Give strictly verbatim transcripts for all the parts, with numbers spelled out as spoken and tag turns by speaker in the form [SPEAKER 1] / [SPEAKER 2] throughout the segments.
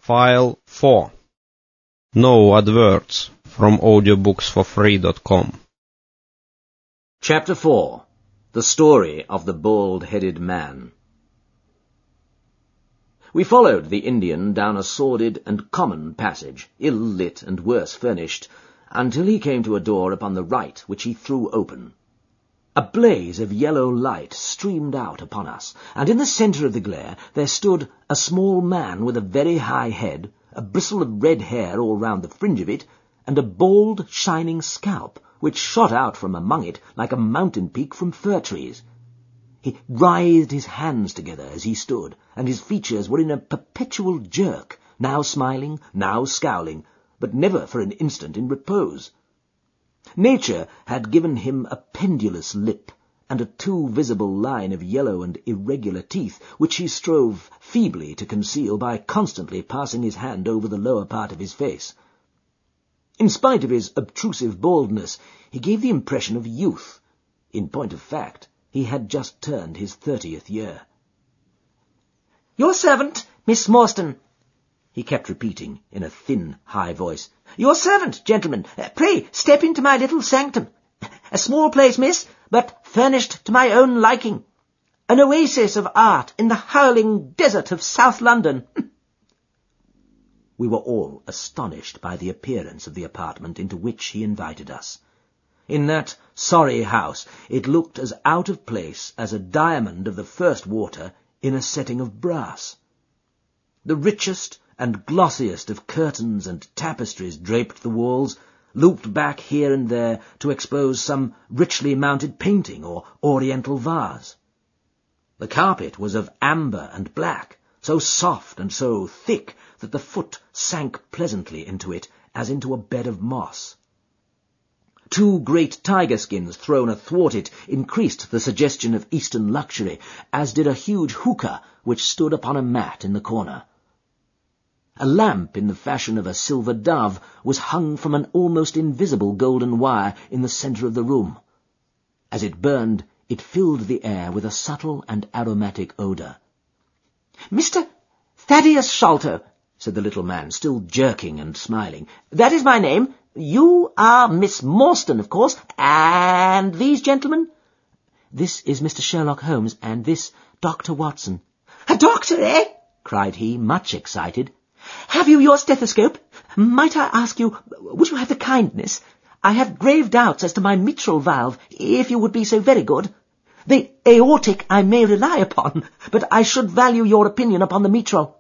[SPEAKER 1] File four. No adverts from audiobooks for free dot com.
[SPEAKER 2] Chapter four. The Story of the Bald-Headed Man. We followed the Indian down a sordid and common passage, ill-lit and worse furnished, until he came to a door upon the right, which he threw open. A blaze of yellow light streamed out upon us, and in the centre of the glare there stood a small man with a very high head, a bristle of red hair all round the fringe of it, and a bald, shining scalp, which shot out from among it like a mountain peak from fir trees. He writhed his hands together as he stood, and his features were in a perpetual jerk, now smiling, now scowling, but never for an instant in repose. Nature had given him a pendulous lip, and a too visible line of yellow and irregular teeth, which he strove feebly to conceal by constantly passing his hand over the lower part of his face. In spite of his obtrusive baldness, he gave the impression of youth. In point of fact, he had just turned his thirtieth year. "Your servant, Miss Morstan," he kept repeating in a thin, high voice. "Your servant, gentlemen. Pray step into my little sanctum. A small place, miss, but furnished to my own liking. An oasis of art in the howling desert of South London." We were all astonished by the appearance of the apartment into which he invited us. In that sorry house it looked as out of place as a diamond of the first water in a setting of brass. The richest and glossiest of curtains and tapestries draped the walls, looped back here and there to expose some richly mounted painting or oriental vase. The carpet was of amber and black, so soft and so thick that the foot sank pleasantly into it as into a bed of moss. Two great tiger skins thrown athwart it increased the suggestion of Eastern luxury, as did a huge hookah which stood upon a mat in the corner. A lamp in the fashion of a silver dove was hung from an almost invisible golden wire in the centre of the room. As it burned, it filled the air with a subtle and aromatic odour. "Mister Thaddeus Sholto," said the little man, still jerking and smiling. "That is my name. You are Miss Morstan, of course. And these gentlemen?" "This is Mister Sherlock Holmes, and this Doctor Watson." "A doctor, eh?" cried he, much excited. "Have you your stethoscope? Might I ask you, would you have the kindness? I have grave doubts as to my mitral valve, if you would be so very good. The aortic I may rely upon, but I should value your opinion upon the mitral."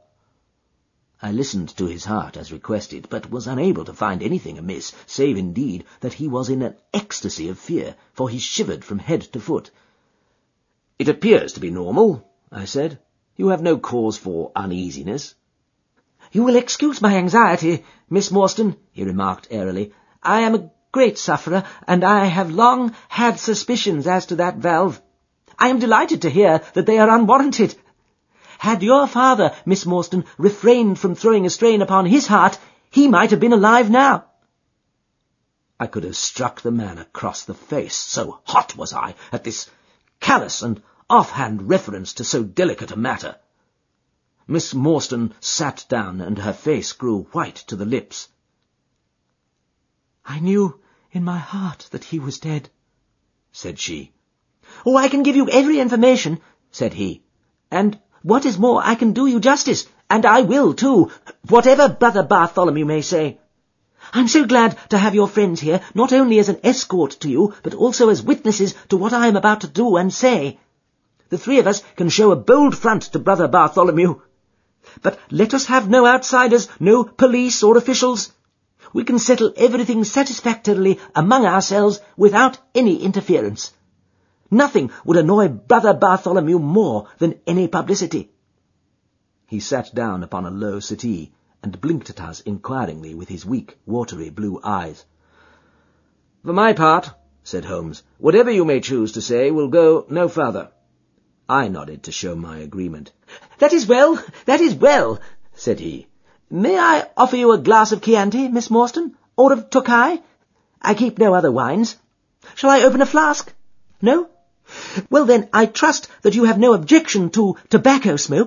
[SPEAKER 2] I listened to his heart as requested, but was unable to find anything amiss, save indeed that he was in an ecstasy of fear, for he shivered from head to foot. "It appears to be normal," I said. "You have no cause for uneasiness." "You will excuse my anxiety, Miss Morstan," he remarked airily. "I am a great sufferer, and I have long had suspicions as to that valve. I am delighted to hear that they are unwarranted. Had your father, Miss Morstan, refrained from throwing a strain upon his heart, he might have been alive now." I could have struck the man across the face, so hot was I at this callous and off-hand reference to so delicate a matter. Miss Morstan sat down, and her face grew white to the lips. "I knew in my heart that he was dead," said she. "Oh, I can give you every information," said he. "And what is more, I can do you justice, and I will too, whatever Brother Bartholomew may say. I'm so glad to have your friends here, not only as an escort to you, but also as witnesses to what I am about to do and say. The three of us can show a bold front to Brother Bartholomew. But let us have no outsiders, no police or officials. We can settle everything satisfactorily among ourselves without any interference. Nothing would annoy Brother Bartholomew more than any publicity." He sat down upon a low settee and blinked at us inquiringly with his weak, watery blue eyes. "For my part," said Holmes, "whatever you may choose to say will go no further." I nodded to show my agreement. "That is well, that is well," said he. "May I offer you a glass of Chianti, Miss Morstan, or of Tokai? I keep no other wines. Shall I open a flask? No? Well then, I trust that you have no objection to tobacco smoke.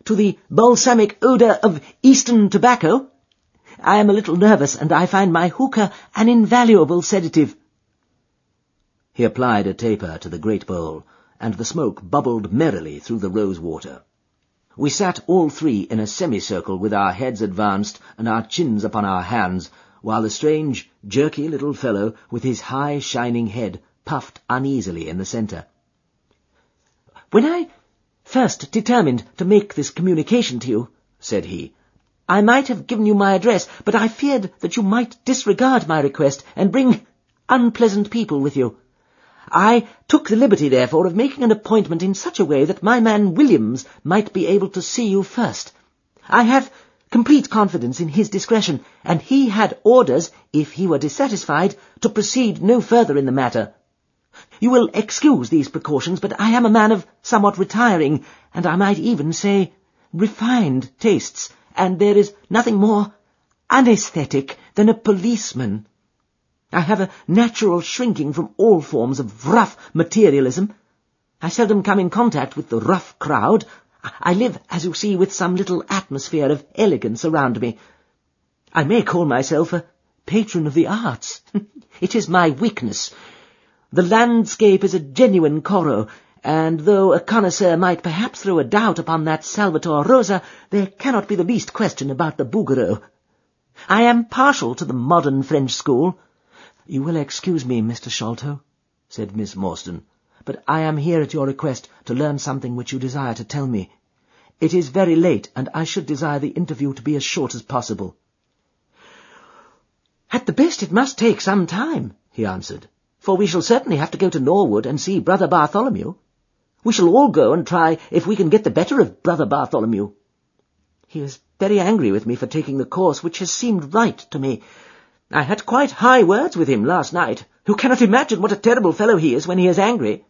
[SPEAKER 2] to the balsamic odour of Eastern tobacco. I am a little nervous, and I find my hookah an invaluable sedative." He applied a taper to the great bowl, and the smoke bubbled merrily through the rose-water. We sat all three in a semicircle with our heads advanced and our chins upon our hands, while the strange, jerky little fellow with his high, shining head puffed uneasily in the centre. "When I first determined to make this communication to you," said he, "I might have given you my address, but I feared that you might disregard my request and bring unpleasant people with you. I took the liberty, therefore, of making an appointment in such a way that my man Williams might be able to see you first. I have complete confidence in his discretion, and he had orders, if he were dissatisfied, to proceed no further in the matter. You will excuse these precautions, but I am a man of somewhat retiring, and I might even say refined tastes, and there is nothing more unaesthetic than a policeman. I have a natural shrinking from all forms of rough materialism. I seldom come in contact with the rough crowd. I live, as you see, with some little atmosphere of elegance around me. I may call myself a patron of the arts. It is my weakness. The landscape is a genuine Corot, and though a connoisseur might perhaps throw a doubt upon that Salvator Rosa, there cannot be the least question about the Bouguereau. I am partial to the modern French school. You will excuse me, Mister Sholto," said Miss Morstan, "but I am here at your request to learn something which you desire to tell me. It is very late, and I should desire the interview to be as short as possible." "At the best it must take some time," he answered, "for we shall certainly have to go to Norwood and see Brother Bartholomew. We shall all go and try if we can get the better of Brother Bartholomew. He is very angry with me for taking the course which has seemed right to me. I had quite high words with him last night. You cannot imagine what a terrible fellow he is when he is angry."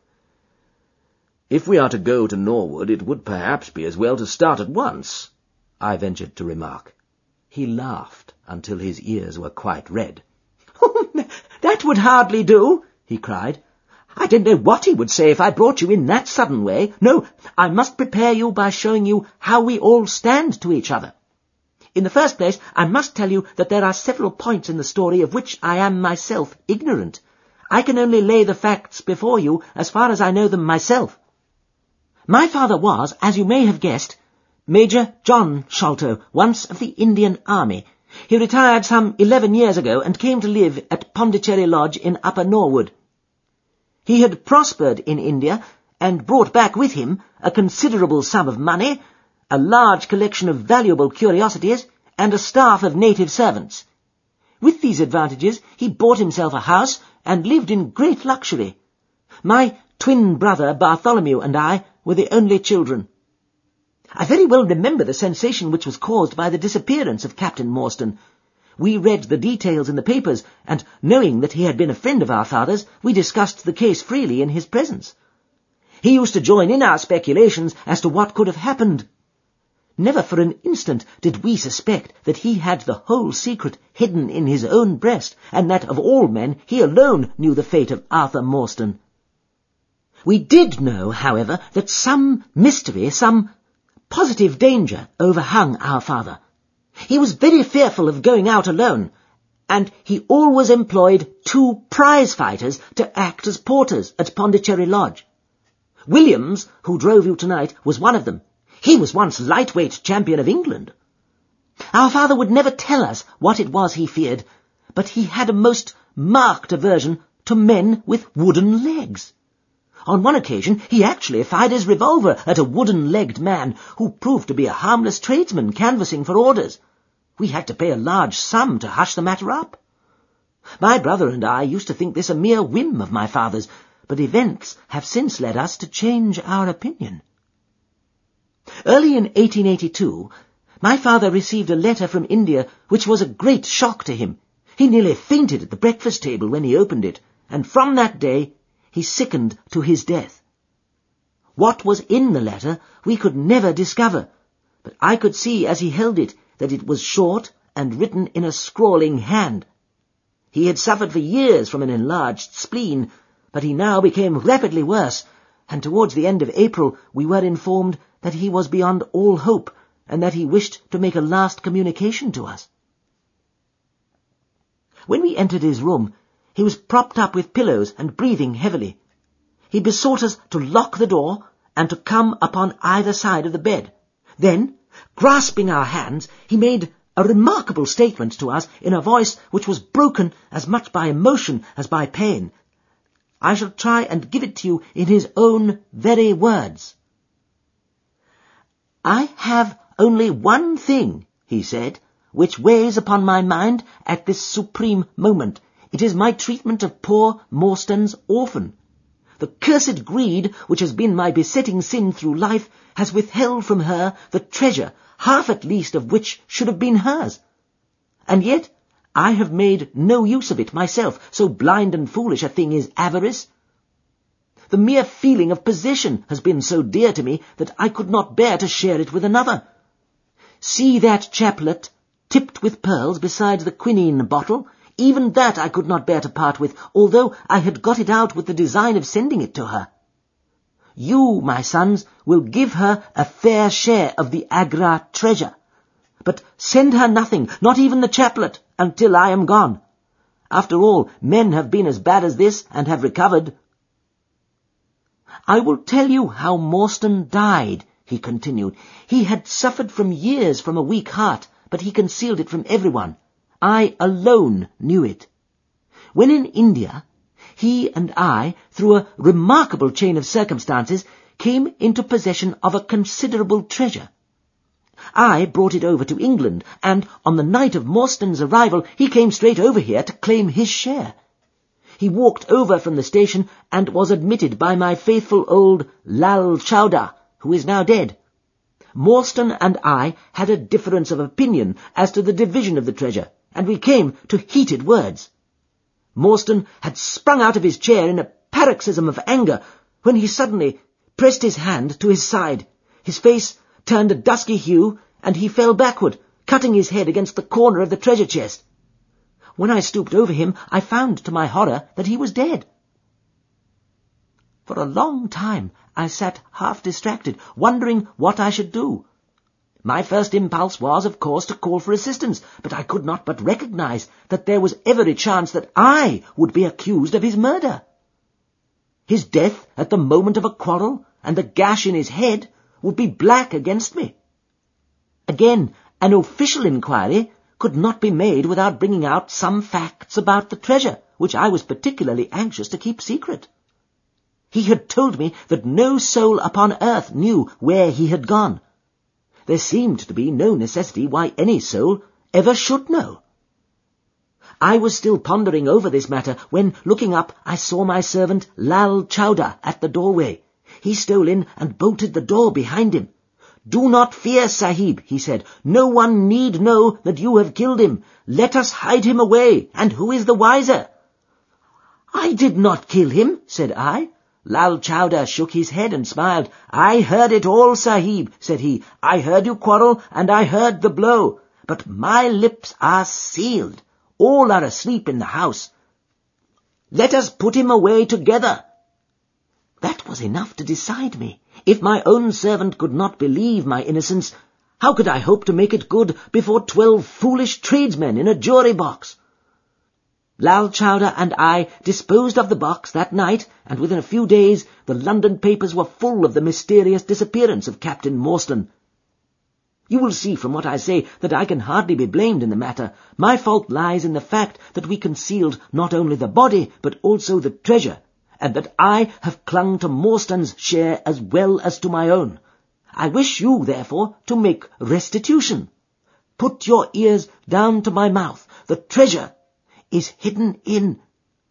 [SPEAKER 3] "If we are to go to Norwood, it would perhaps be as well to start at once," I ventured to remark. He laughed until his ears were quite red.
[SPEAKER 2] "Oh, that would hardly do," he cried. "I don't know what he would say if I brought you in that sudden way. No, I must prepare you by showing you how we all stand to each other. In the first place, I must tell you that there are several points in the story of which I am myself ignorant. I can only lay the facts before you as far as I know them myself. My father was, as you may have guessed, Major John Sholto, once of the Indian Army. He retired some eleven years ago and came to live at Pondicherry Lodge in Upper Norwood. He had prospered in India and brought back with him a considerable sum of money, a large collection of valuable curiosities, and a staff of native servants. With these advantages he bought himself a house and lived in great luxury. My twin brother Bartholomew and I were the only children. I very well remember the sensation which was caused by the disappearance of Captain Morstan. We read the details in the papers, and knowing that he had been a friend of our father's, we discussed the case freely in his presence. He used to join in our speculations as to what could have happened. Never for an instant did we suspect that he had the whole secret hidden in his own breast, and that of all men he alone knew the fate of Arthur Morstan. We did know, however, that some mystery, some positive danger overhung our father. He was very fearful of going out alone, and he always employed two prize-fighters to act as porters at Pondicherry Lodge. Williams, who drove you tonight, was one of them. He was once lightweight champion of England. Our father would never tell us what it was he feared, but he had a most marked aversion to men with wooden legs. On one occasion he actually fired his revolver at a wooden-legged man who proved to be a harmless tradesman canvassing for orders. We had to pay a large sum to hush the matter up. My brother and I used to think this a mere whim of my father's, but events have since led us to change our opinion. Early in eighteen eighty-two, my father received a letter from India which was a great shock to him. He nearly fainted at the breakfast table when he opened it, and from that day he sickened to his death. What was in the letter we could never discover, but I could see as he held it that it was short and written in a scrawling hand. He had suffered for years from an enlarged spleen, but he now became rapidly worse,
[SPEAKER 3] and towards the end of April we were informed that he was beyond all hope, and that he wished to make a last communication to us. When we entered his room, he was propped up with pillows and breathing heavily. He besought us to lock the door and to come upon either side of the bed. Then, grasping our hands, he made a remarkable statement to us in a voice which was broken as much by emotion as by pain. I shall try and give it to you in his own very words. "I have only one thing," he said, "which weighs upon my mind at this supreme moment. It is my treatment of poor Morstan's orphan. The cursed greed which has been my besetting sin through life has withheld from her the treasure, half at least of which should have been hers. And yet I have made no use of it myself, so blind and foolish a thing is avarice. The mere feeling of possession has been so dear to me that I could not bear to share it with another. See that chaplet tipped with pearls beside the quinine bottle? Even that I could not bear to part with, although I had got it out with the design of sending it to her. You, my sons, will give her a fair share of the Agra treasure, but send her nothing, not even the chaplet, until I am gone. After all, men have been as bad as this and have recovered. I will tell you how Morstan died," he continued. "He had suffered from years from a weak heart, but he concealed it from everyone. I alone knew it. When in India, he and I, through a remarkable chain of circumstances, came into possession of a considerable treasure. I brought it over to England, and on the night of Morstan's arrival he came straight over here to claim his share. He walked over from the station and was admitted by my faithful old Lal Chowdar, who is now dead. Morstan and I had a difference of opinion as to the division of the treasure, and we came to heated words. Morstan had sprung out of his chair in a paroxysm of anger when he suddenly pressed his hand to his side. His face turned a dusky hue, and he fell backward, cutting his head against the corner of the treasure chest. When I stooped over him, I found to my horror that he was dead. For a long time I sat half distracted, wondering what I should do. My first impulse was, of course, to call for assistance, but I could not but recognize that there was every chance that I would be accused of his murder. His death at the moment of a quarrel, and the gash in his head, would be black against me. Again, an official inquiry could not be made without bringing out some facts about the treasure, which I was particularly anxious to keep secret. He had told me that no soul upon earth knew where he had gone. There seemed to be no necessity why any soul ever should know. I was still pondering over this matter when, looking up, I saw my servant Lal Chowdar at the doorway. He stole in and bolted the door behind him. "Do not fear, Sahib," he said. "No one need know that you have killed him. Let us hide him away, and who is the wiser?" "I did not kill him," said I. Lal Chowdar shook his head and smiled. "I heard it all, Sahib," said he. "I heard you quarrel, and I heard the blow. But my lips are sealed. All are asleep in the house. Let us put him away together." That was enough to decide me. If my own servant could not believe my innocence, how could I hope to make it good before twelve foolish tradesmen in a jury box? Lal Chowdar and I disposed of the box that night, and within a few days the London papers were full of the mysterious disappearance of Captain Morstan. You will see from what I say that I can hardly be blamed in the matter. My fault lies in the fact that we concealed not only the body, but also the treasure, and that I have clung to Morstan's share as well as to my own. I wish you, therefore, to make restitution. Put your ears down to my mouth. The treasure is hidden in...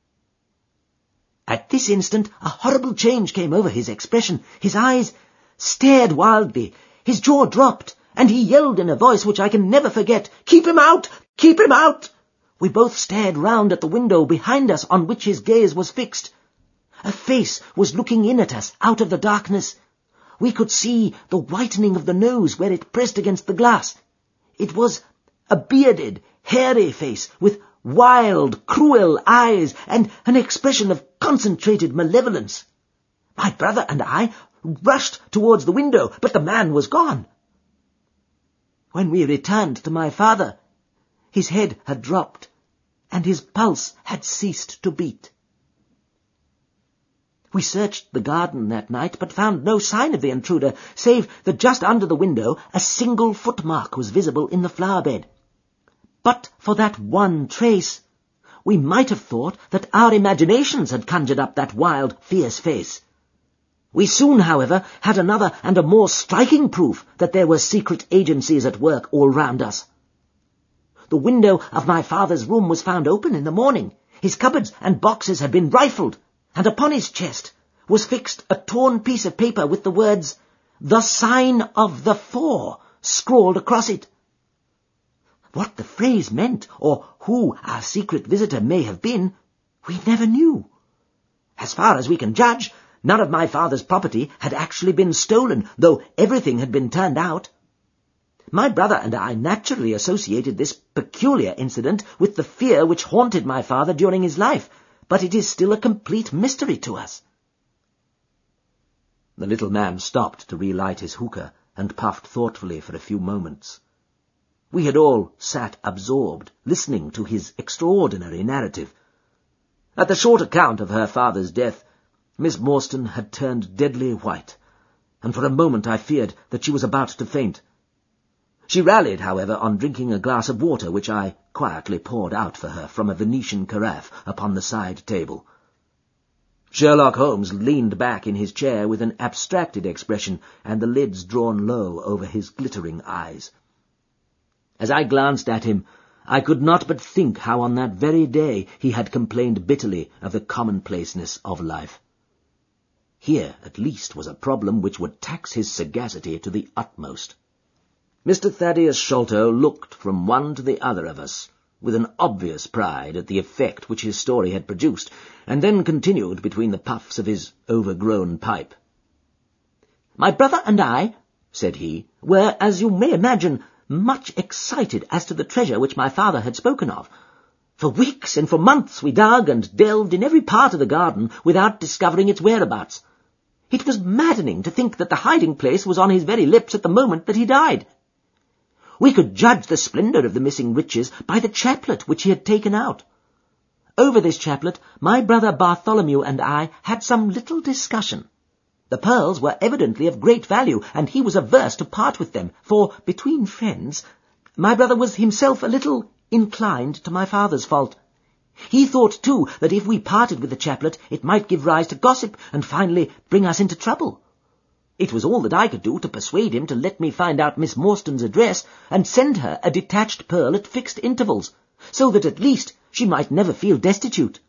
[SPEAKER 3] At this instant a horrible change came over his expression. His eyes stared wildly, his jaw dropped, and he yelled in a voice which I can never forget, "Keep him out! Keep him out!" We both stared round at the window behind us on which his gaze was fixed. A face was looking in at us out of the darkness. We could see the whitening of the nose where it pressed against the glass. It was a bearded, hairy face with wild, cruel eyes and an expression of concentrated malevolence. My brother and I rushed towards the window, but the man was gone. When we returned to my father, his head had dropped, and his pulse had ceased to beat. We searched the garden that night, but found no sign of the intruder, save that just under the window a single footmark was visible in the flower-bed. But for that one trace, we might have thought that our imaginations had conjured up that wild, fierce face. We soon, however, had another and a more striking proof that there were secret agencies at work all round us. The window of my father's room was found open in the morning. His cupboards and boxes had been rifled, and upon his chest was fixed a torn piece of paper with the words, "The Sign of the Four," scrawled across it. What the phrase meant, or who our secret visitor may have been, we never knew. As far as we can judge, none of my father's property had actually been stolen, though everything had been turned out. My brother and I naturally associated this peculiar incident with the fear which haunted my father during his life, but it is still a complete mystery to us. The little man stopped to relight his hookah and puffed thoughtfully for a few moments. We had all sat absorbed, listening to his extraordinary narrative. At the short account of her father's death, Miss Morstan had turned deadly white, and for a moment I feared that she was about to faint. She rallied, however, on drinking a glass of water which I quietly poured out for her from a Venetian carafe upon the side table. Sherlock Holmes leaned back in his chair with an abstracted expression and the lids drawn low over his glittering eyes. As I glanced at him, I could not but think how on that very day he had complained bitterly of the commonplaceness of life. Here, at least, was a problem which would tax his sagacity to the utmost. Mister Thaddeus Sholto looked from one to the other of us, with an obvious pride at the effect which his story had produced, and then continued between the puffs of his overgrown pipe. "My brother and I," said he, "were, as you may imagine, much excited as to the treasure which my father had spoken of. For weeks and for months we dug and delved in every part of the garden without discovering its whereabouts. It was maddening to think that the hiding-place was on his very lips at the moment that he died. We could judge the splendour of the missing riches by the chaplet which he had taken out. Over this chaplet my brother Bartholomew and I had some little discussion. The pearls were evidently of great value, and he was averse to part with them, for, between friends, my brother was himself a little inclined to my father's fault. He thought, too, that if we parted with the chaplet, it might give rise to gossip, and finally bring us into trouble. It was all that I could do to persuade him to let me find out Miss Morstan's address, and send her a detached pearl at fixed intervals, so that at least she might never feel destitute."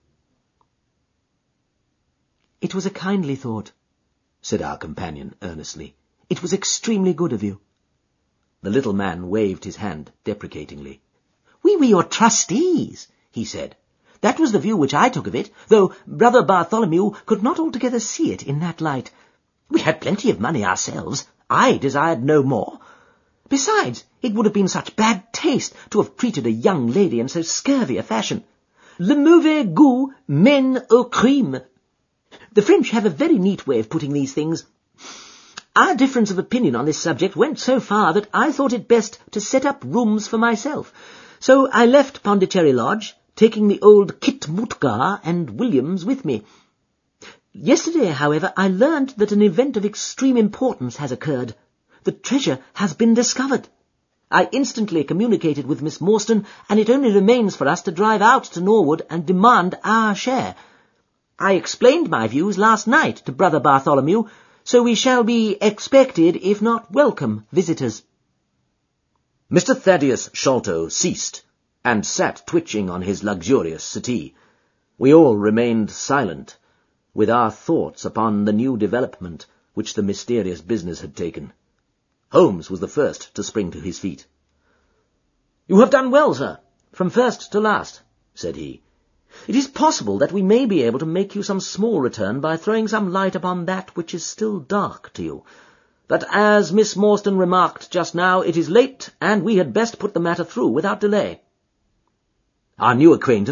[SPEAKER 3] "It was a kindly thought," said our companion earnestly. "It was extremely good of you." The little man waved his hand deprecatingly. "We were your trustees," he said. "That was the view which I took of it, though Brother Bartholomew could not altogether see it in that light. We had plenty of money ourselves. I desired no more. Besides, it would have been such bad taste to have treated a young lady in so scurvy a fashion. Le mauvais goût mène au crime. The French have a very neat way of putting these things. Our difference of opinion on this subject went so far that I thought it best to set up rooms for myself. So I left Pondicherry Lodge, taking the old Kit Mutgar and Williams with me. Yesterday, however, I learned that an event of extreme importance has occurred. The treasure has been discovered. I instantly communicated with Miss Morstan, and it only remains for us to drive out to Norwood and demand our share. I explained my views last night to Brother Bartholomew, so we shall be expected, if not welcome, visitors."
[SPEAKER 2] Mister Thaddeus Sholto ceased, and sat twitching on his luxurious settee. We all remained silent, with our thoughts upon the new development which the mysterious business had taken. Holmes was the first to spring to his feet. "You have done well, sir, from first to last," said he. "It is possible that we may be able to make you some small return by throwing some light upon that which is still dark to you. But as Miss Morstan remarked just now, it is late, and we had best put the matter through without delay." Our new acquaintance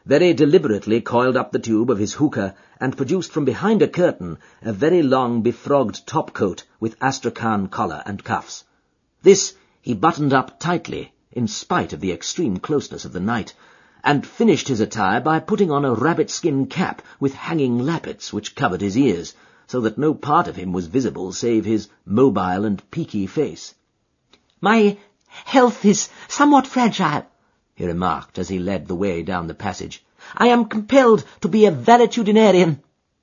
[SPEAKER 2] very deliberately coiled up the tube of his hookah and produced from behind a curtain a very long befrogged topcoat with astrakhan collar and cuffs. This he buttoned up tightly, in spite of the extreme closeness of the night, and finished his attire by putting on a rabbit-skin cap with hanging lappets which covered his ears, so that no part of him was visible save his mobile and peaky face.
[SPEAKER 3] "My health is somewhat fragile," he remarked as he led the way down the passage. "I am compelled to be a valetudinarian."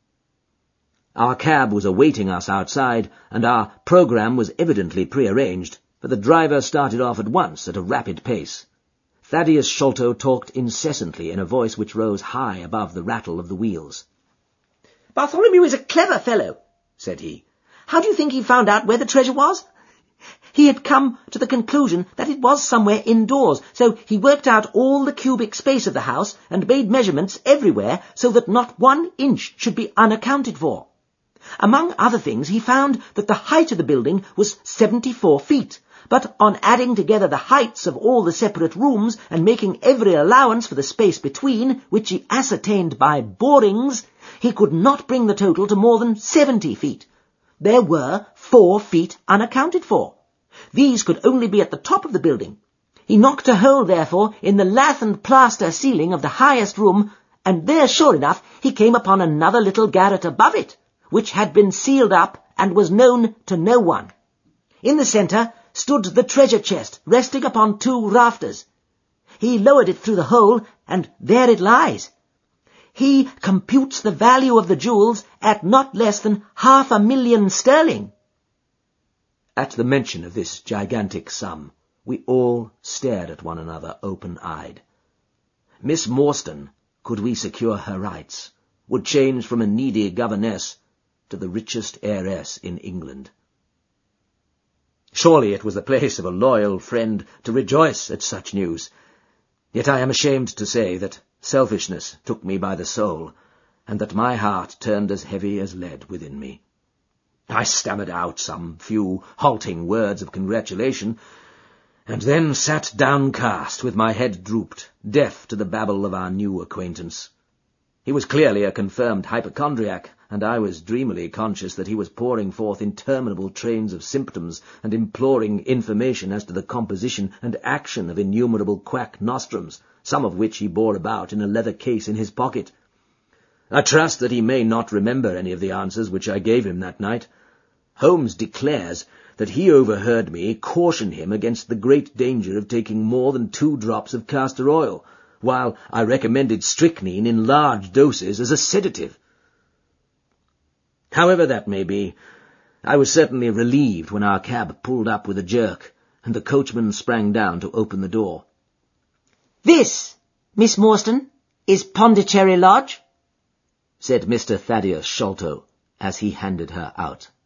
[SPEAKER 2] Our cab was awaiting us outside, and our programme was evidently prearranged, for the driver started off at once at a rapid pace. Thaddeus Sholto talked incessantly in a voice which rose high above the rattle of the wheels.
[SPEAKER 3] "Bartholomew is a clever fellow," said he. "How do you think he found out where the treasure was? He had come to the conclusion that it was somewhere indoors, so he worked out all the cubic space of the house and made measurements everywhere so that not one inch should be unaccounted for. Among other things, he found that the height of the building was seventy-four feet, but on adding together the heights of all the separate rooms and making every allowance for the space between, which he ascertained by borings, he could not bring the total to more than seventy feet. There were four feet unaccounted for. These could only be at the top of the building. He knocked a hole, therefore, in the lath and plaster ceiling of the highest room, and there, sure enough, he came upon another little garret above it, which had been sealed up and was known to no one. In the centre stood the treasure chest, resting upon two rafters. He lowered it through the hole, and there it lies. He computes the value of the jewels at not less than half a million sterling."
[SPEAKER 2] At the mention of this gigantic sum, we all stared at one another open-eyed. Miss Morstan, could we secure her rights, would change from a needy governess to the richest heiress in England. Surely it was the place of a loyal friend to rejoice at such news. Yet I am ashamed to say that selfishness took me by the soul, and that my heart turned as heavy as lead within me. I stammered out some few halting words of congratulation, and then sat downcast with my head drooped, deaf to the babble of our new acquaintance. He was clearly a confirmed hypochondriac, and I was dreamily conscious that he was pouring forth interminable trains of symptoms and imploring information as to the composition and action of innumerable quack nostrums, some of which he bore about in a leather case in his pocket. I trust that he may not remember any of the answers which I gave him that night. Holmes declares that he overheard me caution him against the great danger of taking more than two drops of castor oil, while I recommended strychnine in large doses as a sedative. However that may be, I was certainly relieved when our cab pulled up with a jerk, and the coachman sprang down to open the door.
[SPEAKER 3] "This, Miss Morstan, is Pondicherry Lodge," said Mister Thaddeus Sholto, as he handed her out.